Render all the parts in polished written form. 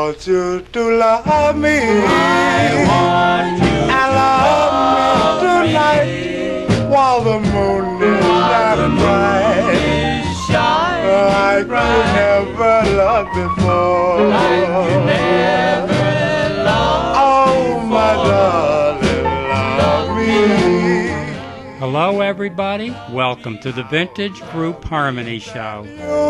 want you to love me. I want you and love me tonight while the moon is shining bright. Like you never loved before. Like you never loved Oh, my darling, love me. Hello, everybody. Welcome to the Vintage Group Harmony Show.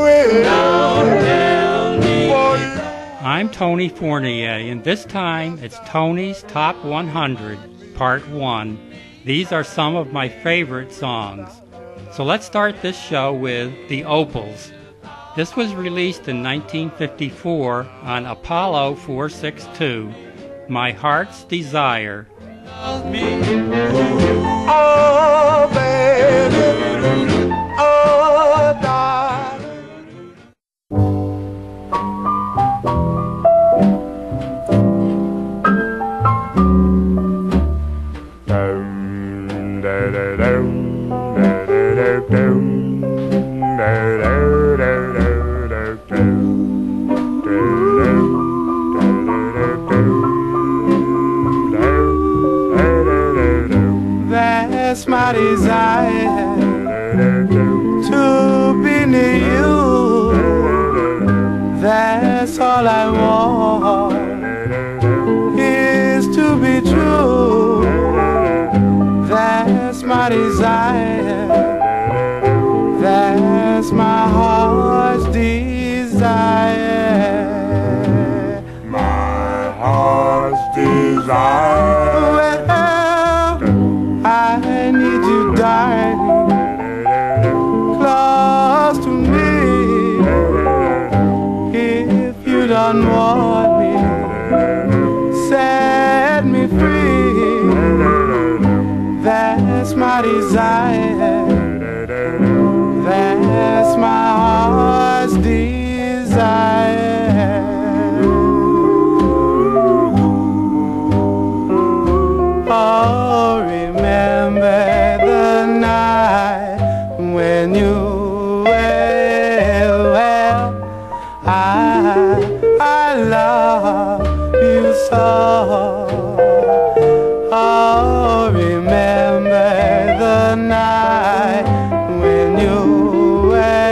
I'm Tony Fournier, and this time it's Tony's Top 100, Part 1. These are some of my favorite songs. So let's start this show with The Opals. This was released in 1954 on Apollo 462, My Heart's Desire. Oh, baby, oh, darling. Down, da, da, down, da, da, da, down, da, da, da, da, da, down. That's my desire to be near you. That's all I want is to be true. That's my desire. That's my heart's desire. My heart's desire. I need you, darling, close to me. If you don't want me, set me free. That's my desire. That's my heart's desire. Oh, remember the night when you were well. I love you so. Oh, remember the night when you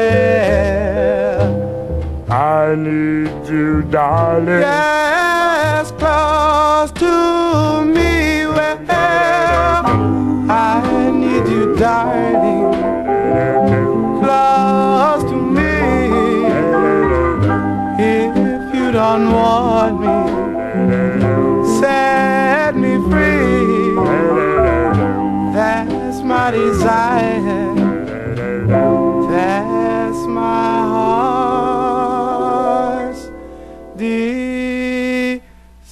were. I need you, darling. Yes, close to me. I need you, darling, close to me. If you don't want me, set me free. That's my desire. That's my heart's desire.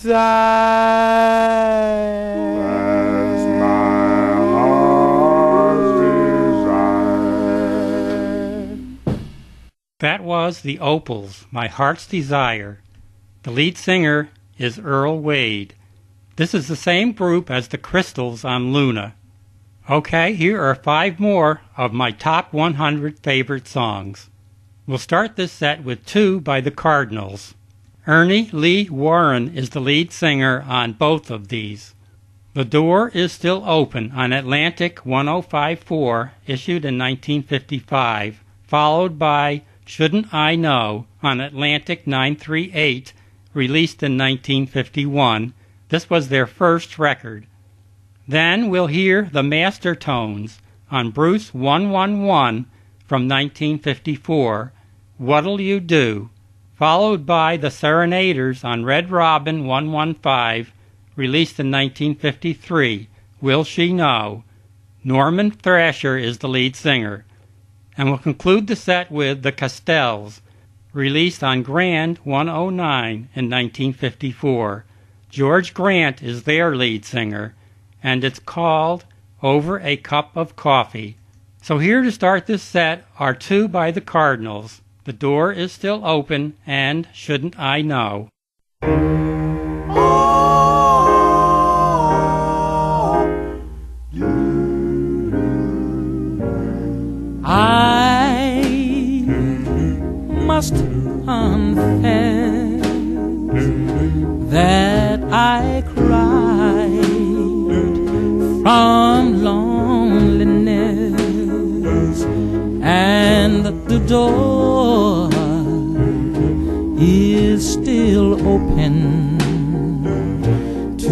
That was The Opals, My Heart's Desire. The lead singer is Earl Wade. This is the same group as the Crystals on Luna. Okay, here are 5 more of my top 100 favorite songs. We'll start this set with 2 by the Cardinals. Ernie Lee Warren is the lead singer on both of these. The Door is Still Open on Atlantic 1054, issued in 1955, followed by Shouldn't I Know on Atlantic 938, released in 1951. This was their first record. Then we'll hear the Master Tones on Bruce 111 from 1954, What'll You Do, followed by the Serenaders on Red Robin 115, released in 1953, Will She Know. Norman Thrasher is the lead singer. And we'll conclude the set with The Castells, released on Grand 109 in 1954. George Grant is their lead singer, and it's called Over a Cup of Coffee. So here to start this set are 2 by the Cardinals, The Door is Still Open and Shouldn't I Know. I must confess and the door is still open to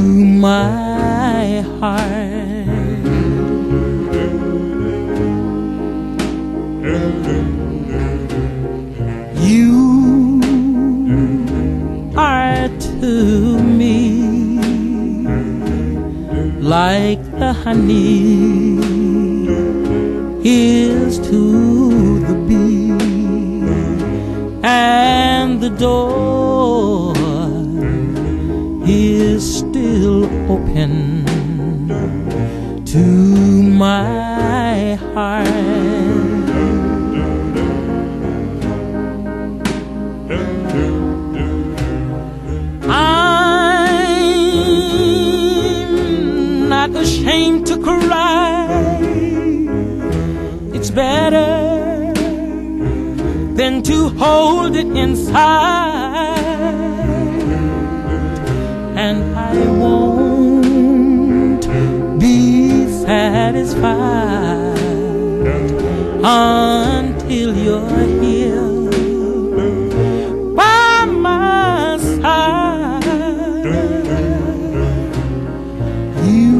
my heart. You are to me like the honey is to the bee, and the door is still open to my heart. I'm not ashamed to cry. It's better than to hold it inside, and I won't be satisfied until you're here by my side. You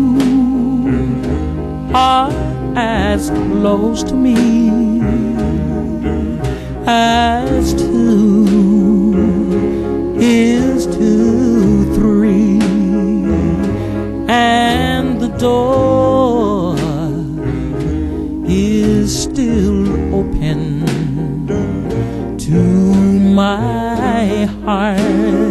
are as close to me as two is to three, and the door is still open to my heart.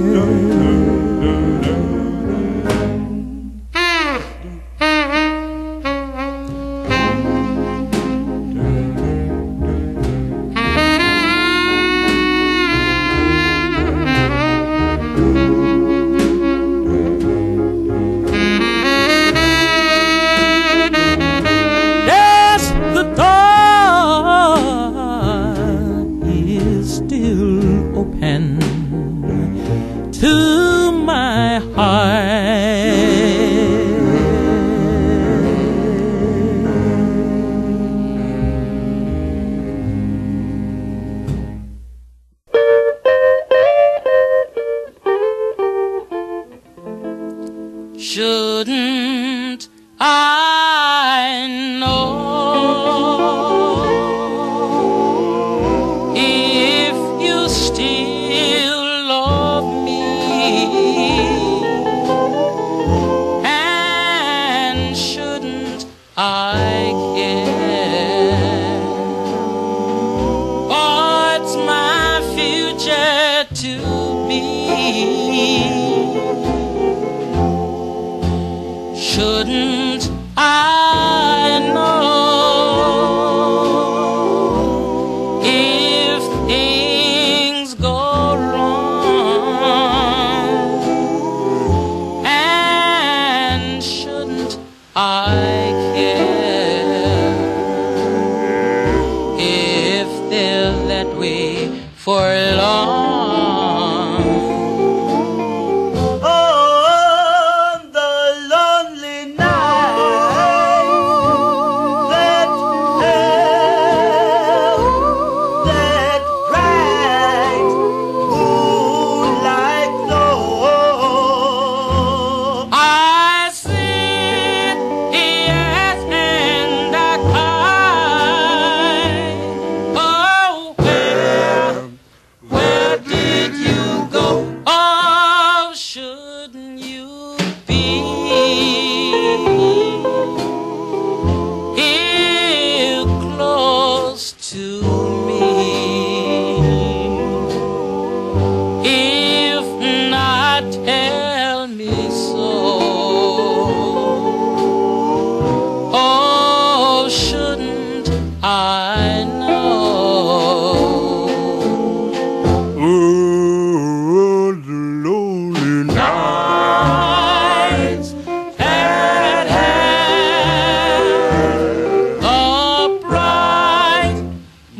To my heart. Shouldn't I know if you still love me? And shouldn't I care? What's my future to be? Shouldn't I know if things go wrong? And shouldn't I care if they're that way for long? I know. Oh, the lonely Nights that had a bright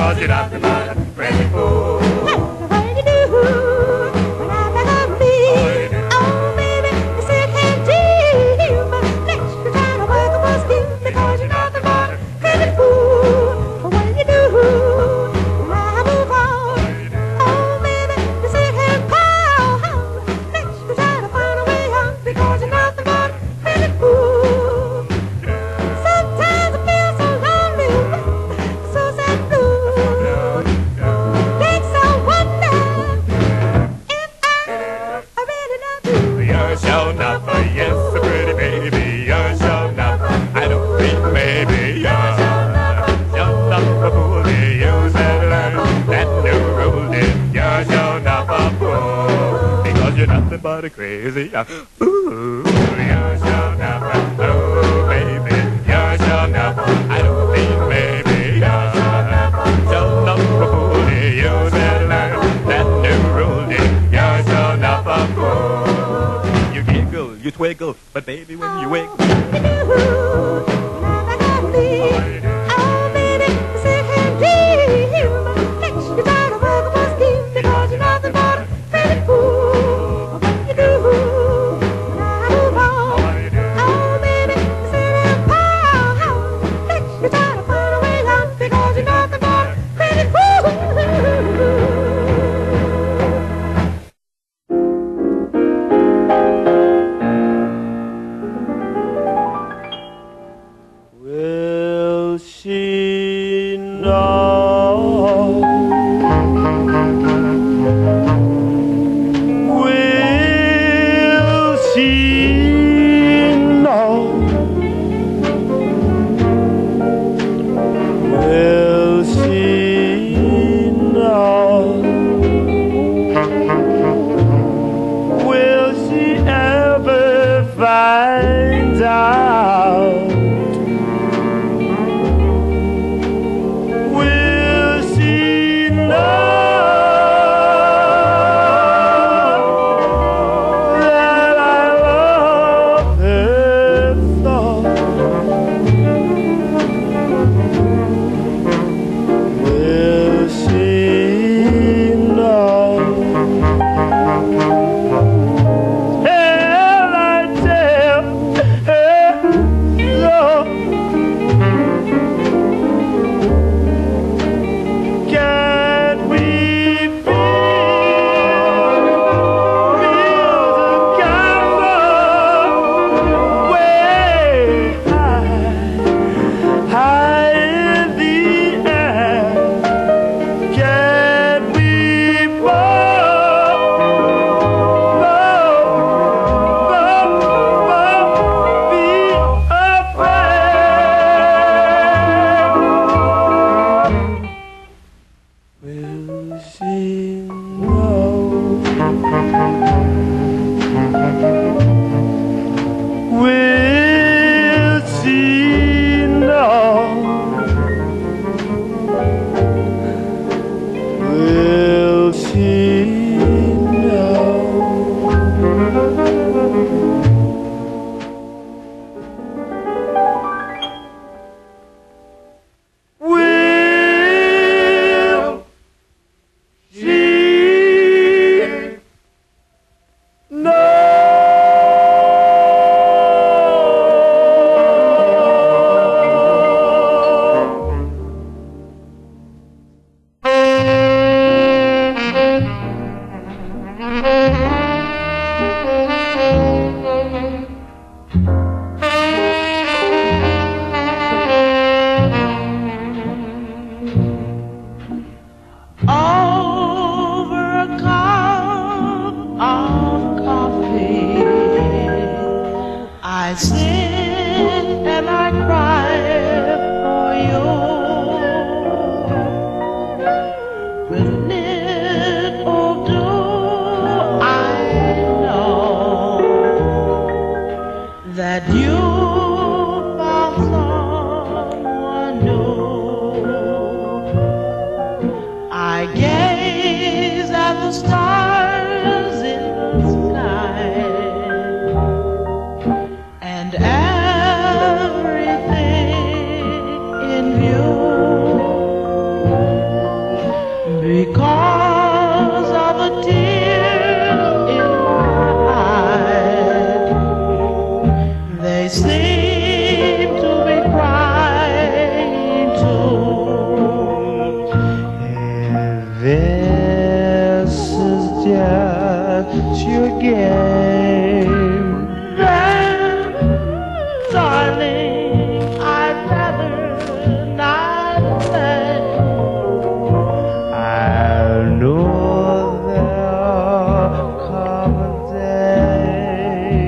because you're nothing but a crazy fool. What do you do when I back up me? Oh, baby, you said can't dream. Next you're trying to work up a scheme because you're nothing but a crazy fool. What do you do when I move on? Oh, baby, you said can't call. Next you're trying to find a way out because you're nothing but a crazy fool. Sometimes I feel so lonely, so sad blue. Makes I wonder if I really love you. You're sure enough, yes, a pretty baby. You're sure enough, I don't think maybe you're sure enough a fool. You said learn that new rule. You're sure enough a fool because you're nothing but a crazy fool. You're sure enough, oh baby. You're sure enough, I don't think maybe you're sure enough a fool. You said learn that new rule. You're sure enough a fool. You giggle, you twiggle, but baby when you wiggle. Will she know? Will she know? Will she know? Will she ever find out? Will because of a tear in my eye. They seem to be crying too. This is just your game, Then, darling, I'd rather not say. I know there'll come a day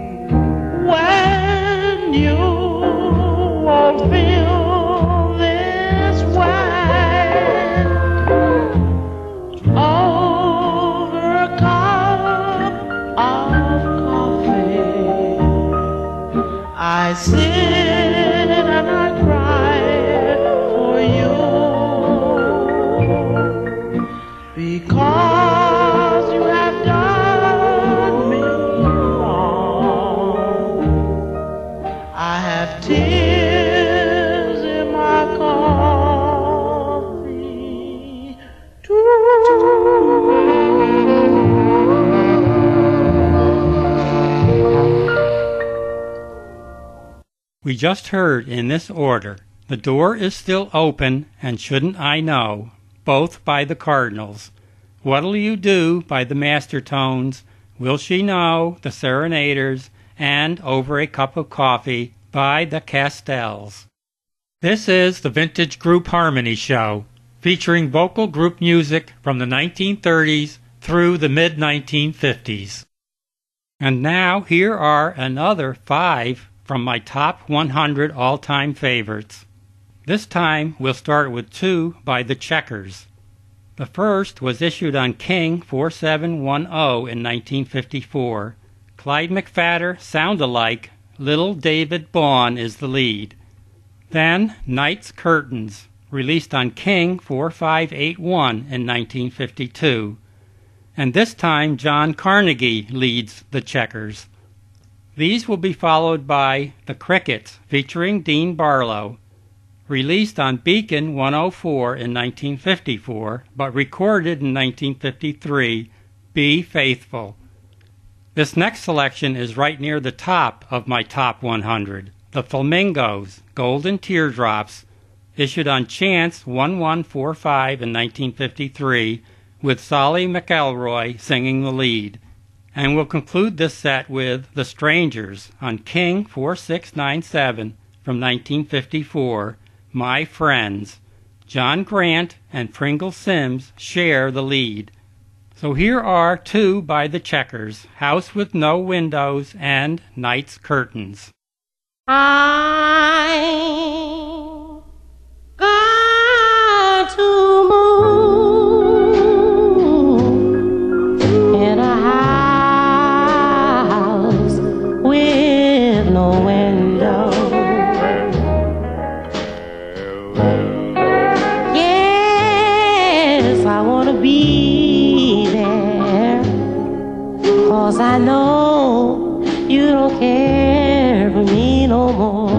When you won't feel this way over a cup of coffee, I sit and I cry for you because you have done me wrong. I have tears in my coffee too. We just heard in this order, The Door Is Still Open and Shouldn't I Know, both by the Cardinals. What'll You Do by the Mastertones, Will She Know, the Serenaders, and Over a Cup of Coffee by the Castells. This is the Vintage Group Harmony Show, featuring vocal group music from the 1930s through the mid-1950s. And now here are another 5 from my top 100 all-time favorites. This time we'll start with 2 by the Checkers. The first was issued on King 4710 in 1954. Clyde McPhatter, Sound-Alike, Little David Bawn is the lead. Then Night's Curtains, released on King 4581 in 1952. And this time John Carnegie leads the Checkers. These will be followed by The Crickets, featuring Dean Barlow, released on Beacon 104 in 1954, but recorded in 1953, Be Faithful. This next selection is right near the top of my top 100. The Flamingos, Golden Teardrops, issued on Chance 1145 in 1953, with Solly McElroy singing the lead. And we'll conclude this set with The Strangers on King 4697 from 1954, My Friends. John Grant and Pringle Sims share the lead. So here are 2 by the Checkers, House with No Windows and Night's Curtains. I'm going to move in a house with no window. Yes, I want to be there, 'cause I know you don't care for me no more.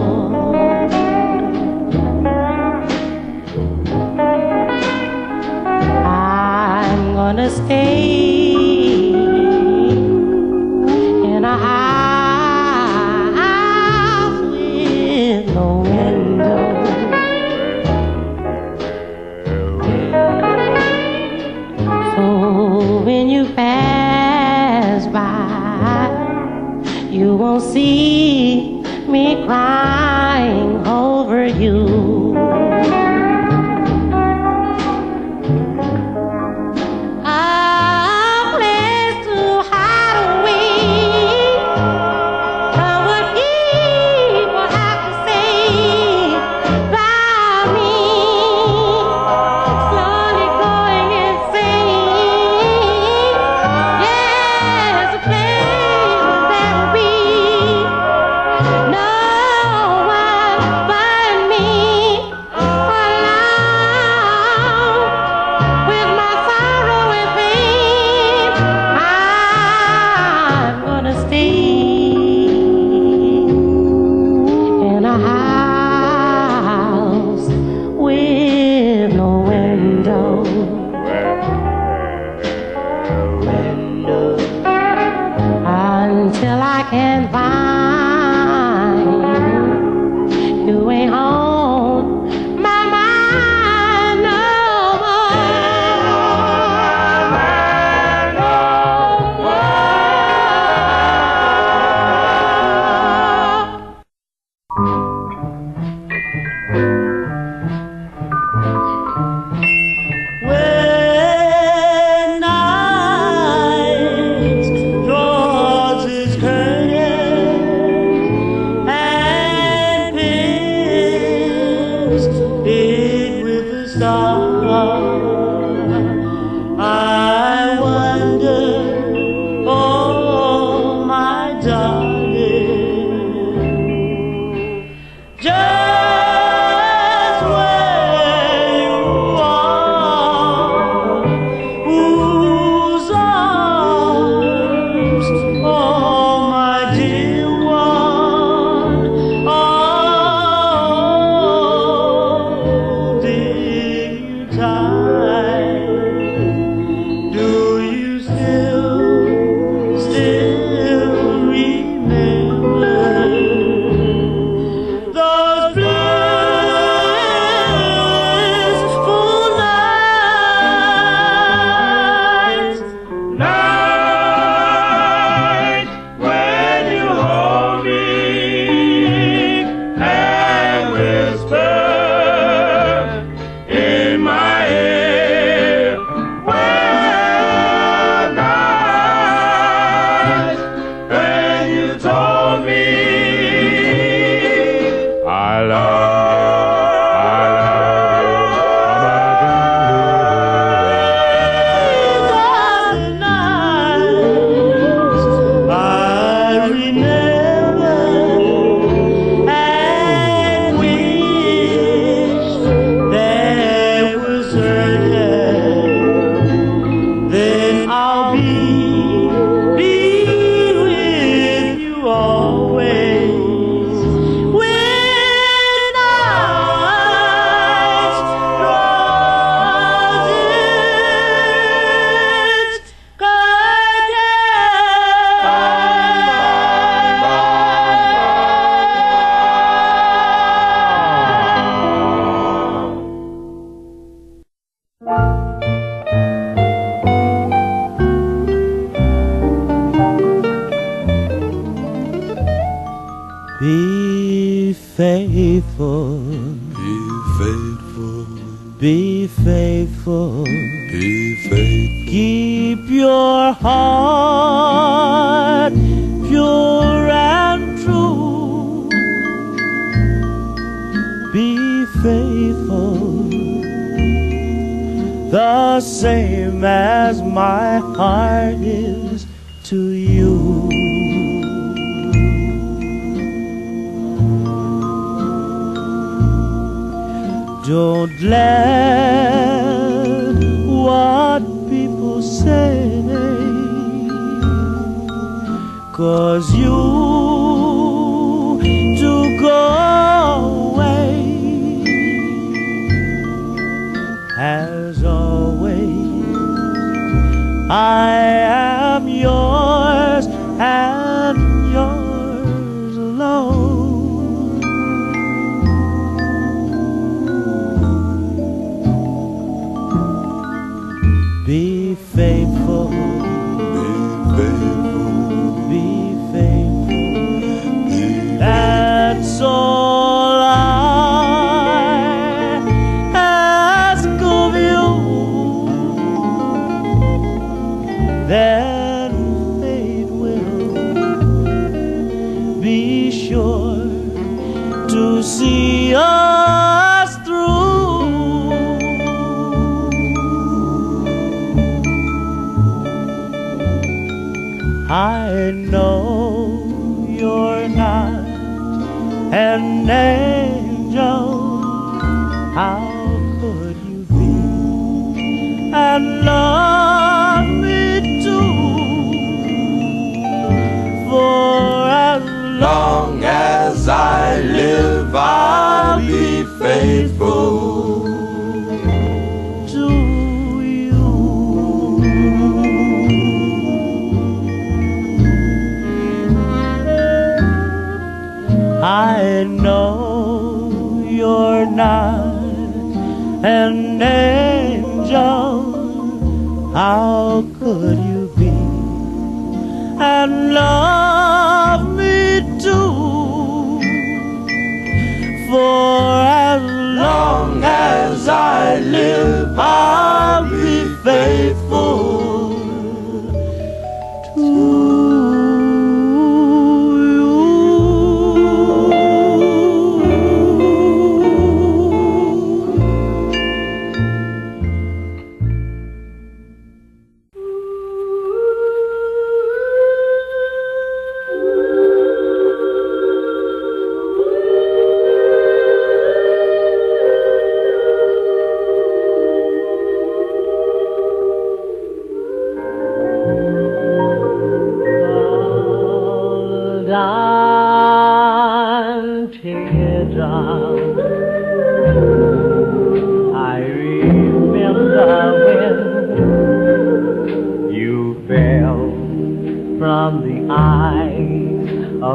I'm gonna stay in a house with no window. So when you pass by, you won't see me crying over you. A place to hide away from what people have to say about me. Slowly going insane. Yes, a place that'll be no one but me, alone with my sorrow and pain. I'm gonna stay in a house with no window. star. I wonder, oh my darling, just where you are, whose arms, oh my dear one, holding you tight. Do you still remember those blissful nights? Night when you hold me and whisper in my ear, well, night when you told me I love I remember and wish there was certain. Then I'll be with you always. When night draws its Be faithful, Be faithful, be faithful. be faithful. Keep your heart pure and true. Be faithful, the same as my heart is to you. Don't let what people say, 'cause you to go away as always. I am yours and yours alone. Be faithful, Be faithful, be faithful. be That's all I ask of you. Then fate will be sure to see us through. I know you're not an angel. How could you be and love me too? For as long as I live, I'll be faithful to you. I know you're not an angel. How could you be and love me too? For as long as I live, I'll be faithful to you.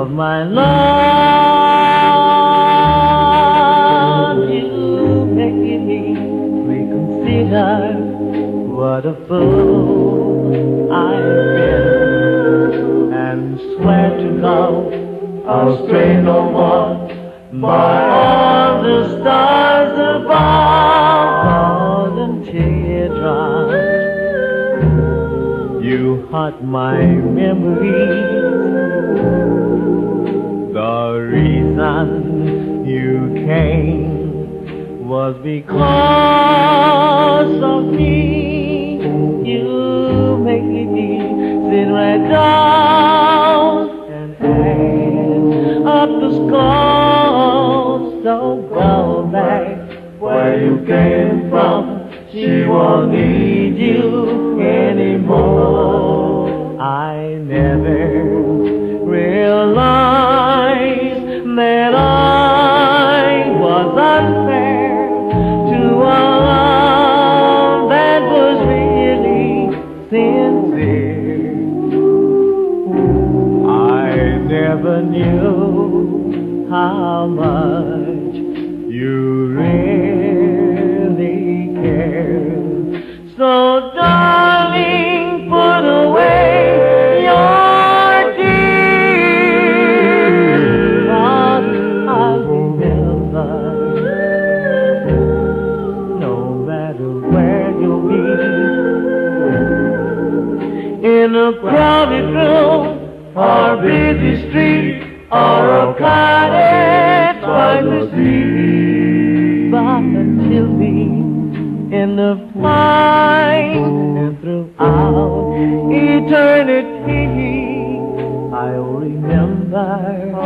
of my love. You making me reconsider what a fool I've been, and swear to God I'll stray no more by all the stars above. Golden teardrops, you haunt my memories. The reason you came was because of me. You making me sit right down and add up the scores. So go back where you came from. She won't need you anymore. I never realized that I was unfair to a love that was really sincere. I never knew how much you really cared. So darling, put away your tears. I'll remember, no matter where you'll be, in a crowded room or busy street or a cottage by the sea. But until me in the flight and throughout eternity, I'll remember,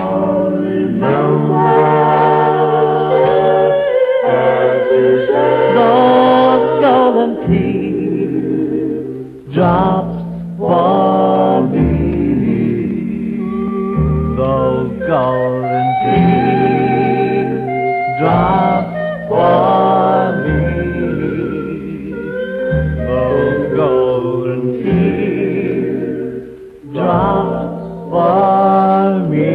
those golden teardrops for me. Those golden teardrops for me. Those golden teardrops for me.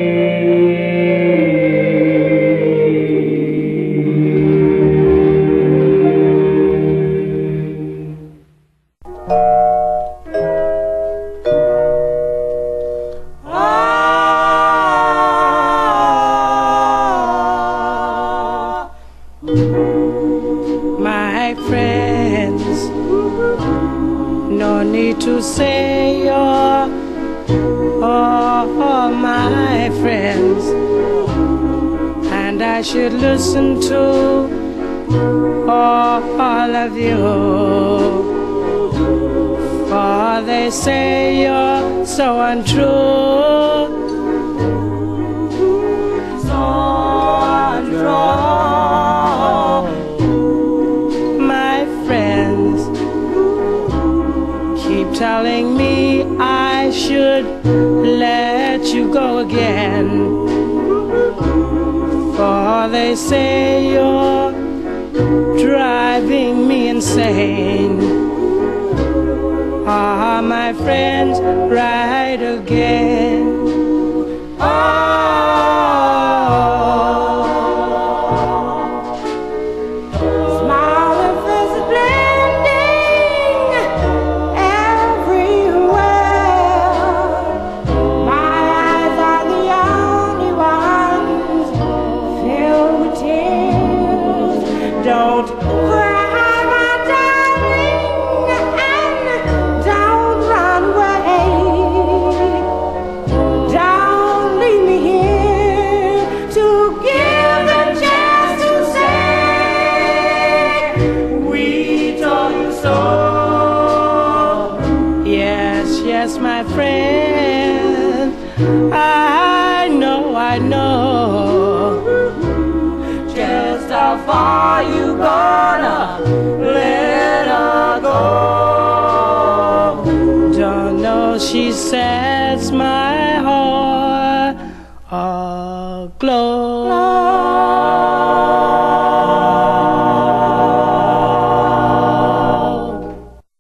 My friends, no need to say you're all my friends, and I should listen to all of you, for they say you're so untrue, so untrue. Telling me I should let you go again, for they say you're driving me insane. Ah, my friends, right again. Yes, my friend, I know just how far you gonna let her go. Don't know, she sets my heart aglow.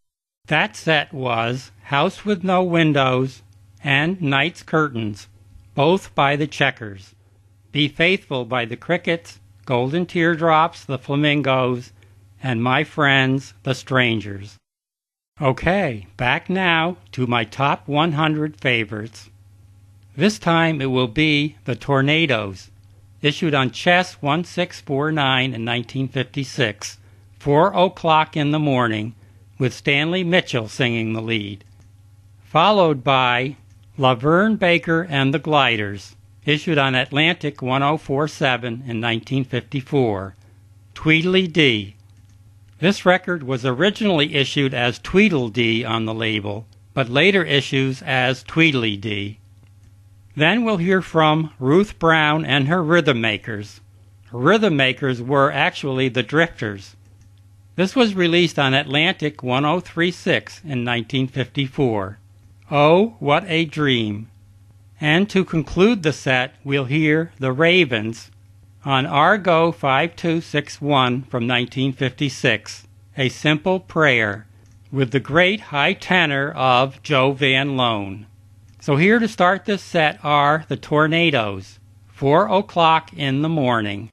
That set was House with No Windows and Night's Curtains, Both by the Checkers. Be Faithful by the Crickets, Golden Teardrops, the Flamingos, and My Friends, the Strangers. Okay, back now to my top 100 favorites. This time it will be The Tornadoes, issued on Chess 1649 in 1956, 4 o'clock in the morning, with Stanley Mitchell singing the lead. Followed by Laverne Baker and the Gliders, issued on Atlantic 1047 in 1954, Tweedledee. This record was originally issued as Tweedledee on the label, but later issues as Tweedledee. Then we'll hear from Ruth Brown and her Rhythm Makers. Rhythm Makers were actually the Drifters. This was released on Atlantic 1036 in 1954. Oh, What a Dream. And to conclude the set, we'll hear The Ravens on Argo 5261 from 1956, A Simple Prayer, with the great high tenor of Joe Van Loan. So here to start this set are The Tornadoes, 4 o'clock in the morning.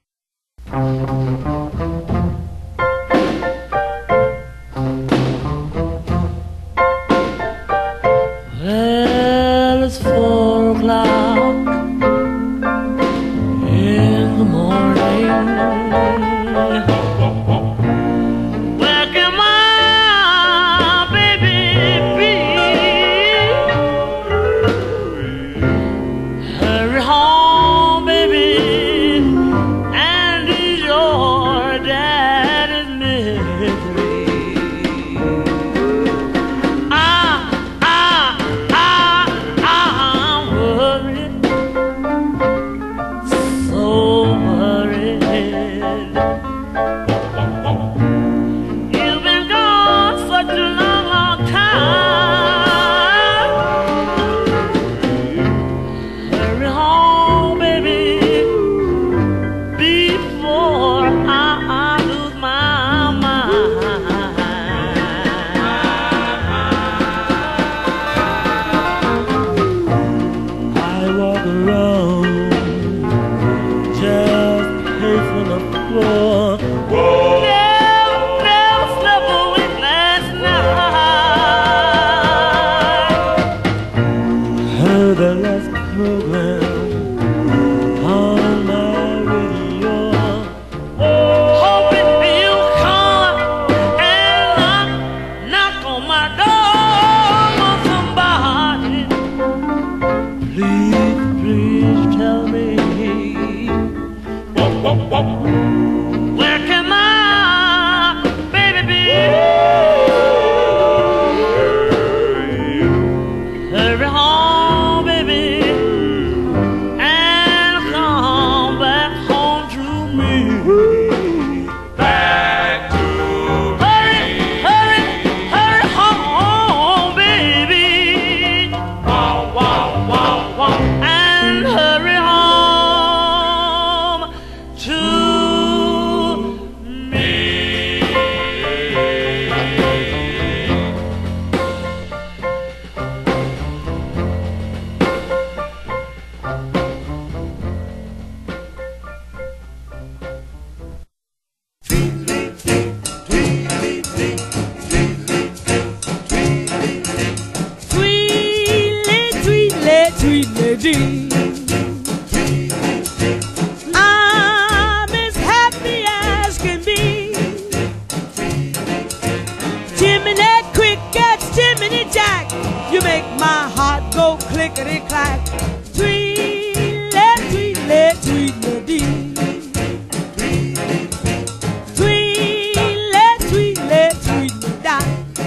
Well, it's 4 o'clock in the morning. Where can my baby be? Hurry home, baby, and ease your daddy's misery. I'm worried, so worried. You've been gone such a long, long time. Hurry home, baby, before I lose my mind. I walk around just pacing the floor. Never slept a wink last night. Heard the last program on my radio. Hoping you'll come and knock on my door, somebody. Please tell me, where can my baby be? Hurry home, baby, and come back home to me. Back to Hurry home, baby. wow, wow, wow, wow. And hurry home to me. Tweedledee. I'm as happy as can be. Jiminy Crickets, Jiminy Jack, you make my heart go clickety-clack. Tweedledee. Tweedledee, Tweedledee.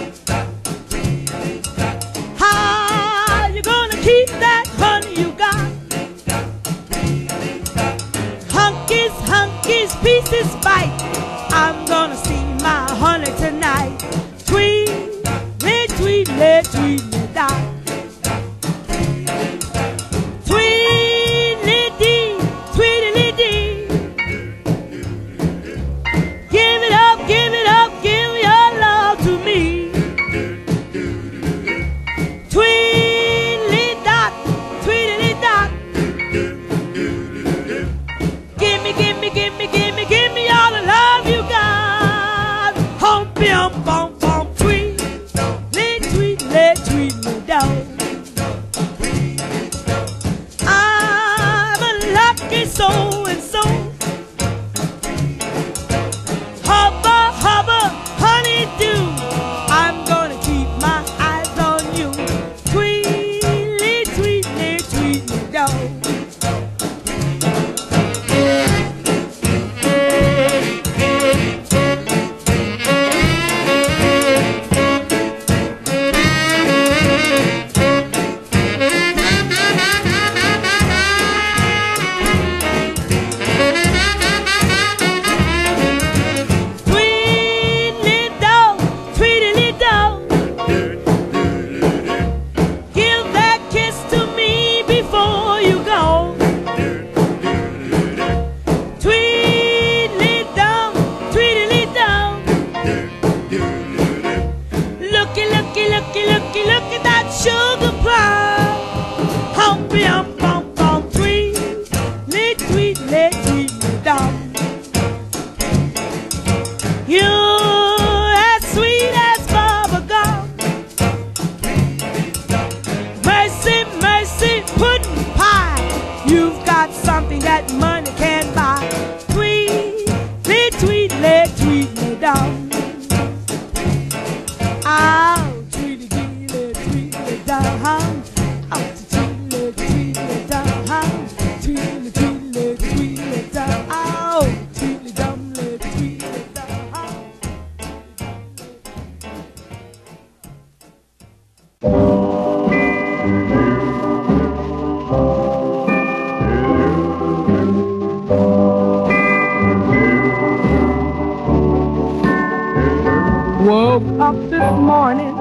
How you gonna keep that honey you got? Hunkies, pieces bite. I'm gonna see my honey tonight. Tweedledee. Humpy hump, bump, bump, tweet, tweet me down. I'm a lucky soul and so. Hubba, hubba, honeydew, I'm gonna keep my eyes on you. Tweetly, tweet me down. Look at that sugar plum. Humpy hump, bump, bump, tweet me down. You're as sweet as bubble gum. Mercy, mercy, pudding pie. You've got something that money can't buy. Tweet me down. I'll tweet it down. I'll tweet it down. Tweet it down. I'll tweet it down. Woke up this morning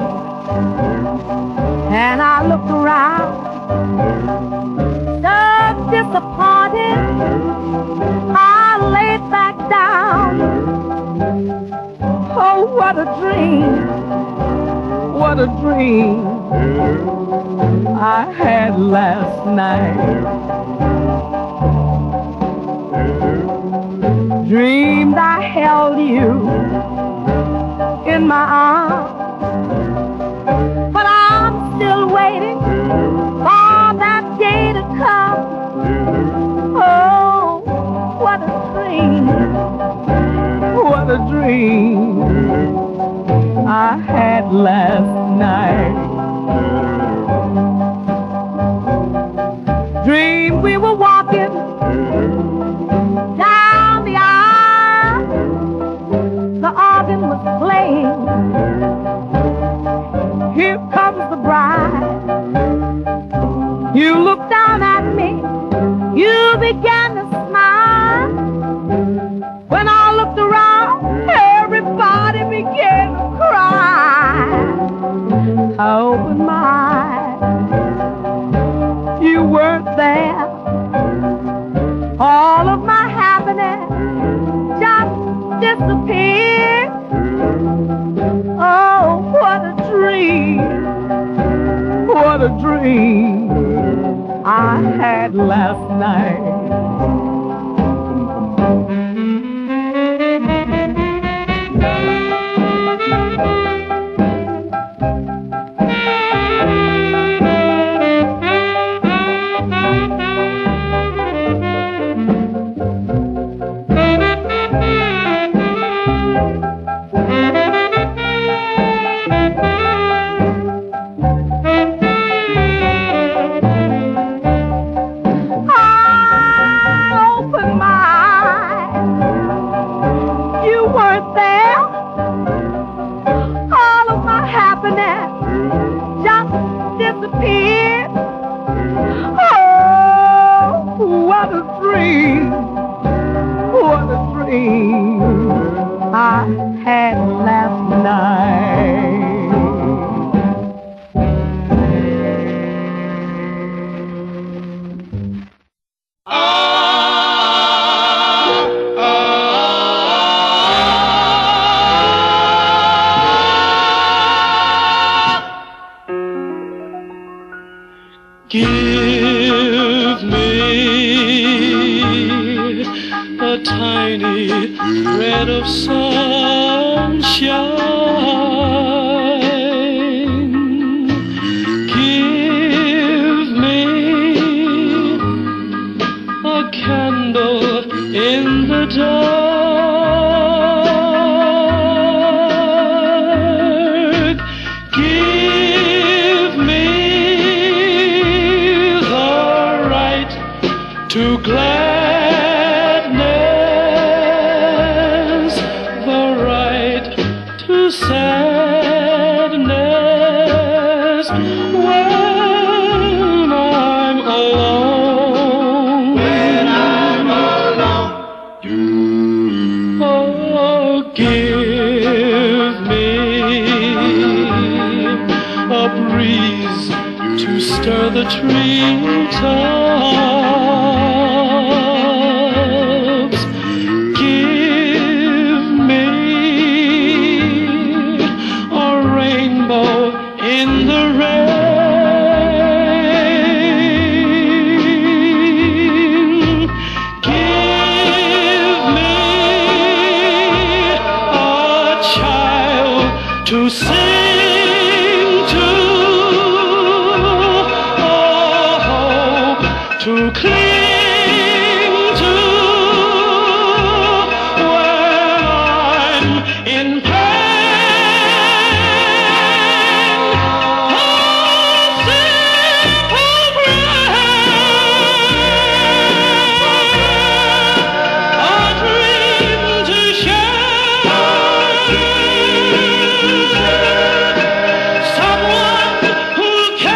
and I looked around, so disappointed. I laid back down. Oh, what a dream, what a dream I had last night. Dreamed I held you in my arms, but I'm still waiting for that day to come. Oh, what a dream, what a dream I had last night. Dreamed we were walking down the aisle, the organ was playing. Here comes the bride. You looked down at me, you began to smile. When I looked around, everybody began to cry. I opened my eyes, you weren't there. All of my happiness just disappeared. Oh, what a dream, what a dream I had last night. I had last night. Give me a tiny thread of sunshine. sadness when I'm alone. When I'm alone. Oh, give me a breeze to stir the treetops. Give me a rainbow in the rain. Give me a child to sing to. To cling to when I'm in pain. A simple prayer, a dream to share, someone who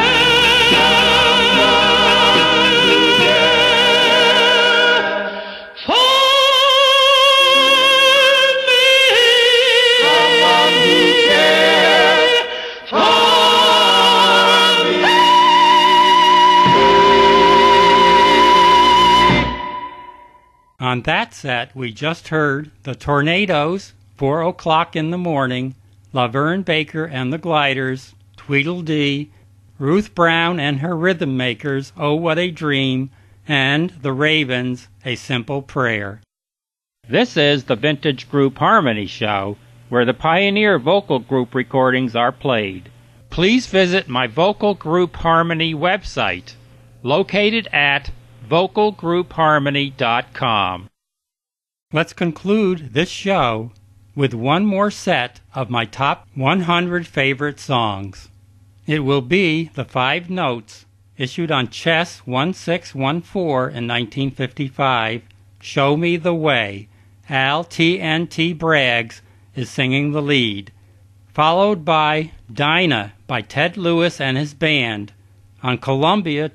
On that set, we just heard the Tornadoes, 4 o'clock in the morning, Laverne Baker and the Gliders, Tweedledee, Ruth Brown and her Rhythm Makers, Oh What a Dream, and the Ravens, A Simple Prayer. This is the Vintage Group Harmony Show, where the Pioneer Vocal Group recordings are played. Please visit my Vocal Group Harmony website, located at vocalgroupharmony.com. Let's conclude this show with one more set of my top 100 favorite songs. It will be the 5 Notes, issued on Chess 1614 in 1955, Show Me the Way. Al T.N.T. Braggs is singing the lead, followed by Dinah by Ted Lewis and his band on Columbia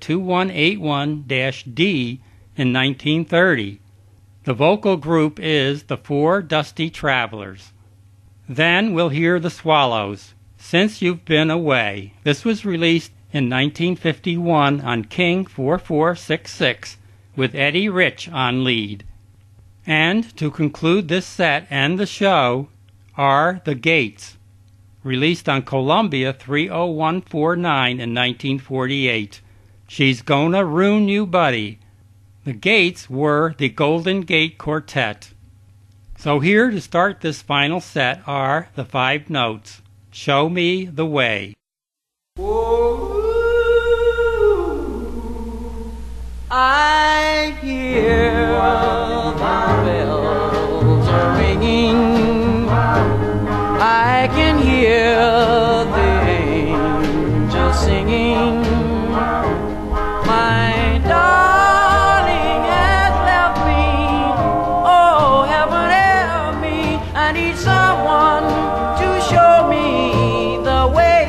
2181-D in 1930. The vocal group is the Four Dusty Travelers. Then we'll hear the Swallows, Since You've Been Away. This was released in 1951 on King 4466 with Eddie Rich on lead. And to conclude this set and the show are The Gates, released on Columbia 30149 in 1948. She's Gonna Ruin You, Buddy. The Gates were the Golden Gate Quartet. So here to start this final set are the 5 Notes, Show Me the Way. I hear the bells are ringing. I can hear the angels singing. My darling has left me. Oh, heaven help me. I need someone to show me the way.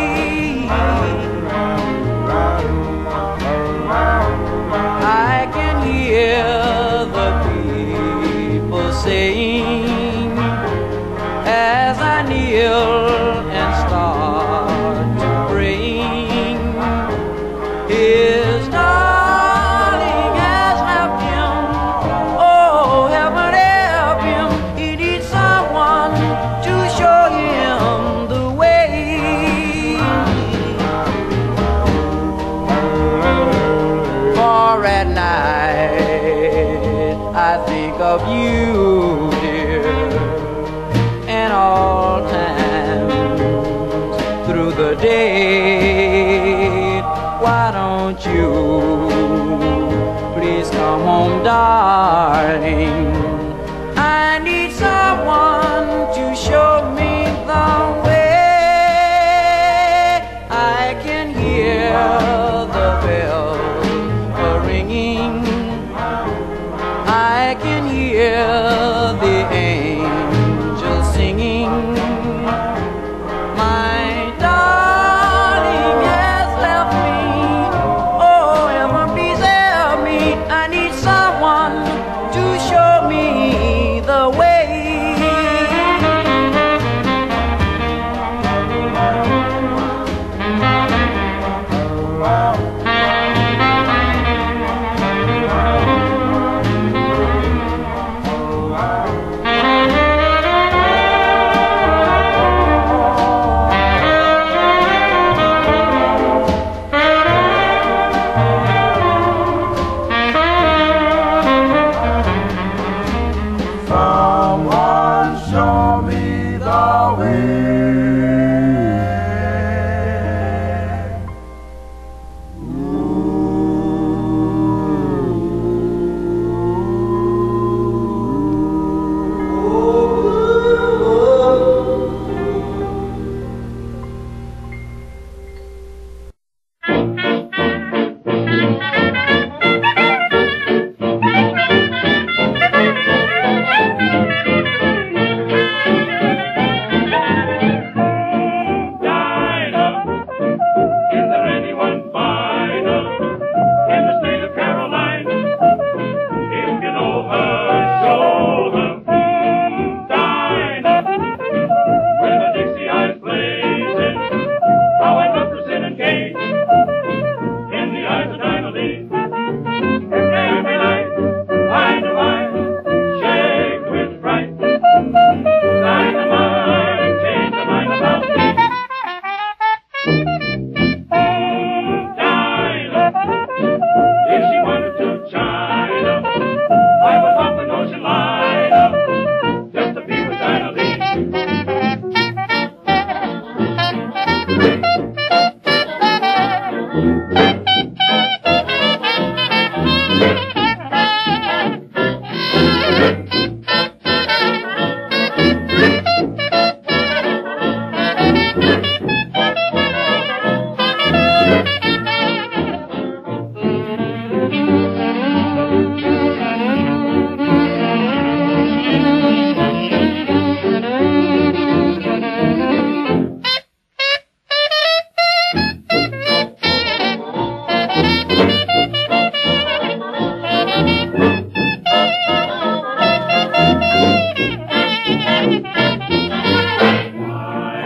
I can hear the people saying as I kneel and start to praying, his darling has left him. Oh, heaven help him. He needs someone to show him the way. For at night I think of you, dear, and all times through the day. Why don't you please come home, darling? I need someone to show me the way. I can hear the bells ringing. I can hear the angels singing.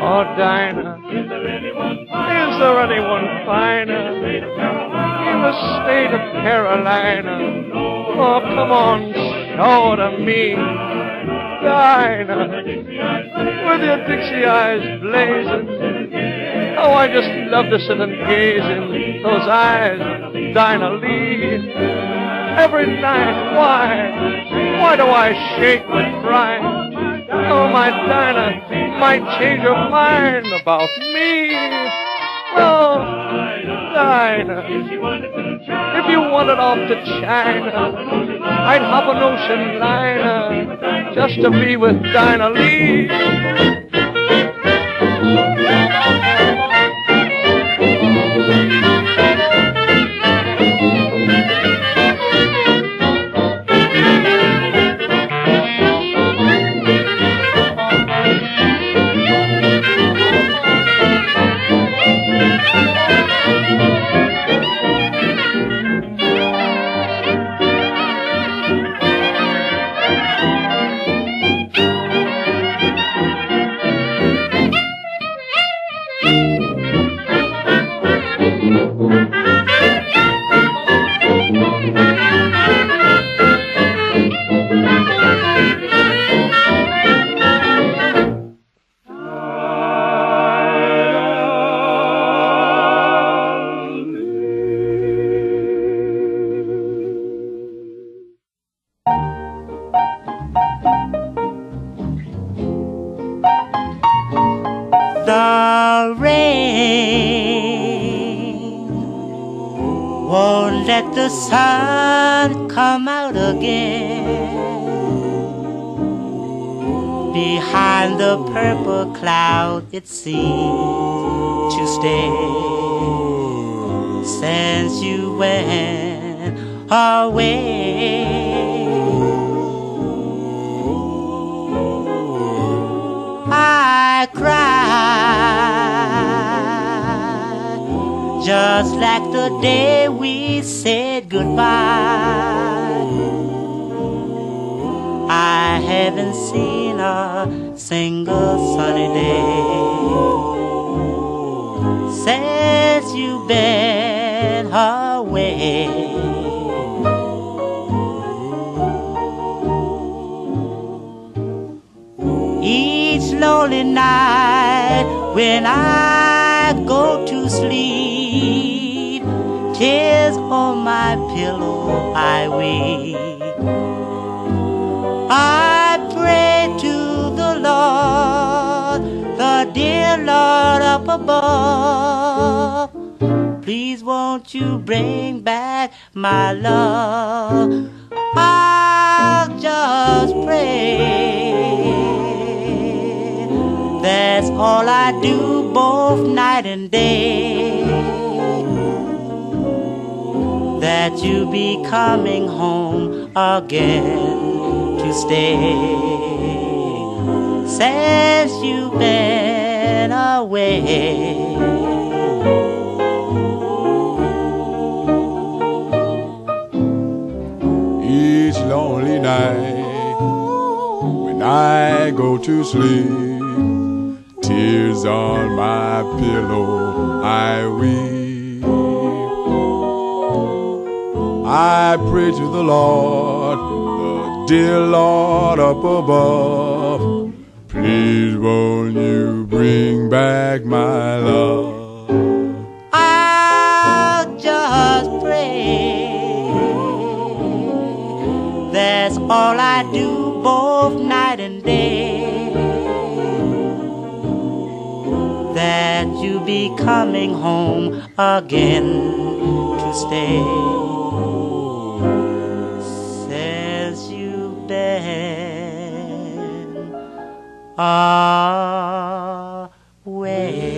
Oh, Dinah, is there anyone finer in the state of Carolina? Oh, come on, show it to me, Dinah, with your Dixie eyes blazing. Oh, I just love to sit and gaze in those eyes of Dinah Lee. Every night, why do I shake with pride? Oh, my Dinah might change her mind about me. Oh, Dinah, if you wanted off to China, I'd hop an ocean liner just to be with Dinah Lee. The rain won't let the sun come out again. Behind the purple cloud it seems to stay since you went away. I cried just like the day we said goodbye. I haven't seen a single sunny day since you've been away. Each lonely night when I go to sleep, tears on my pillow I weep. I pray to the Lord, the dear Lord up above, please won't you bring back my love. I'll just pray. That's all I do both night and day, that you be coming home again to stay, since you've been away. Each lonely night when I go to sleep, tears on my pillow I weep. I pray to the Lord, the dear Lord up above, please won't you bring back my love. I'll just pray. That's all I do both night and day, that you be coming home again to stay, since you've been away.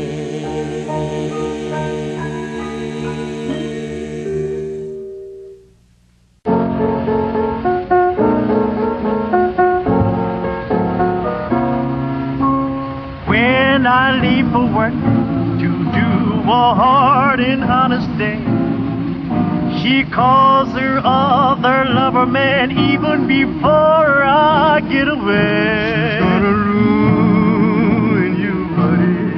When I leave for work to do a hard and honest day, she calls her other lover man even before I get away. She's gonna ruin you, buddy.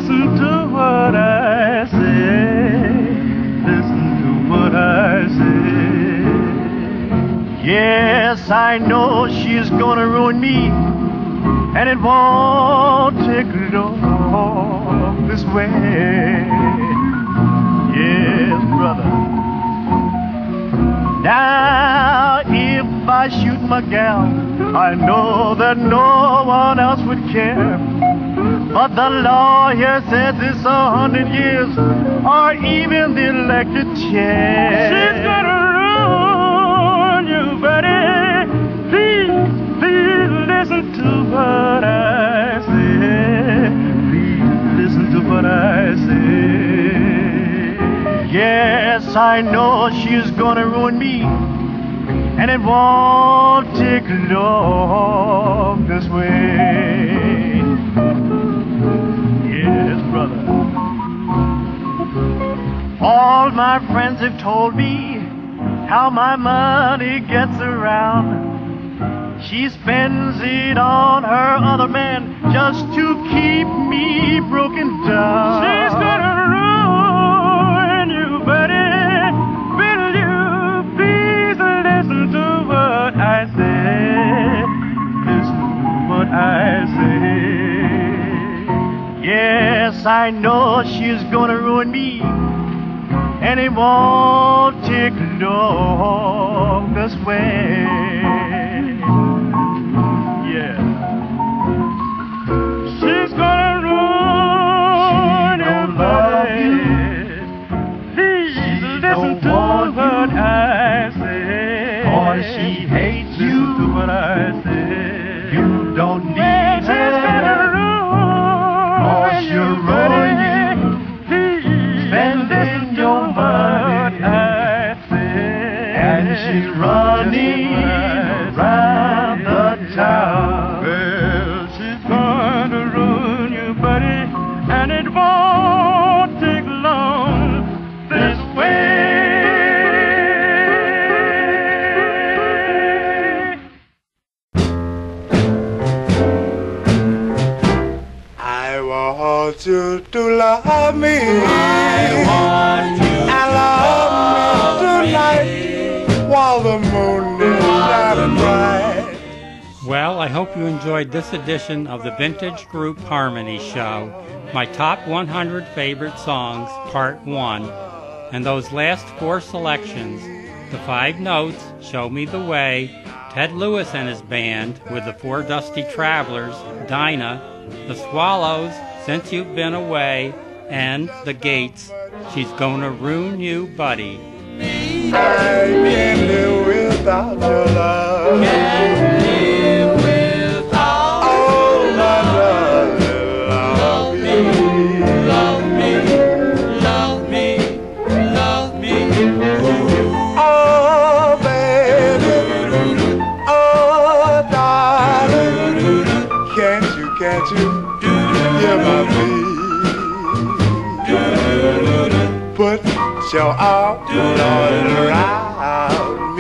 listen to what I say. Listen to what I say. Yes, I know she's gonna ruin me, and it won't take long this way. Yes, brother. Now, if I shoot my gal, I know that no one else would care. But the lawyer says it's 100 years, or even the elected chair. She's gonna ruin you, buddy. Please, please listen to what I say. Please listen to what I say. Yes, I know she's gonna ruin me, and it won't take long this way. Yes, brother. All my friends have told me how my money gets around. She spends it on her other man just to keep me broken down. She's gonna ruin you, buddy. Will you please listen to what I say? Listen to what I say. Yes, I know she's gonna ruin me, and it won't take long this way. Yeah. She's gonna ruin your life. Please listen to what I say. Or she hates you. Listen to what I say. You don't need her. She's gonna ruin your money. Spending your money, I say. And she's running around the town. Well, she's gonna ruin you, buddy, and it won't take long this way. I want you to love me. I want you to love me tonight while the moon is shining bright. Well, I hope you enjoyed this edition of the Vintage Group Harmony Show, my top 100 favorite songs, Part 1. And those last four selections, the 5 Notes, Show Me the Way, Ted Lewis and his band with the Four Dusty Travelers, Dinah, the Swallows, Since You've Been Away, and the Gates, She's Gonna Ruin You, Buddy. I can't live without your love. Can't live without oh, my darling, love me. Love me, love me, love me. Oh, baby, oh, darling, can't you hear my plea? Put your arms around me.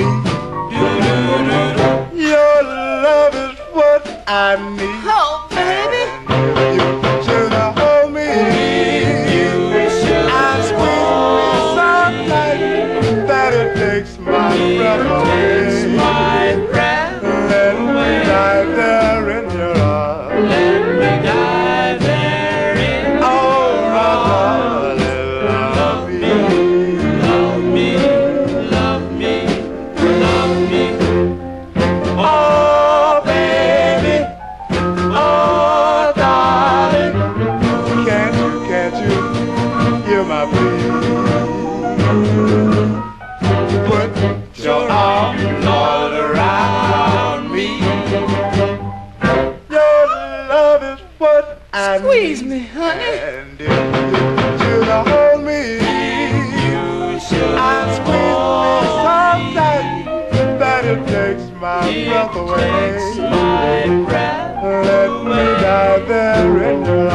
Your love is what I need. Oh, baby. You should hold me. You should squeeze me so tight that it takes my breath away. Let me die there in your arms. Let me die there in your arms. Love me, love me, love me, love me. Oh, baby, oh, darling, can't you hear my plea? Put your arms all around me. Your love is what I Squeeze need. me, honey. And if you should hold me, I squeeze me so tight that it takes my breath away. Let me die there in your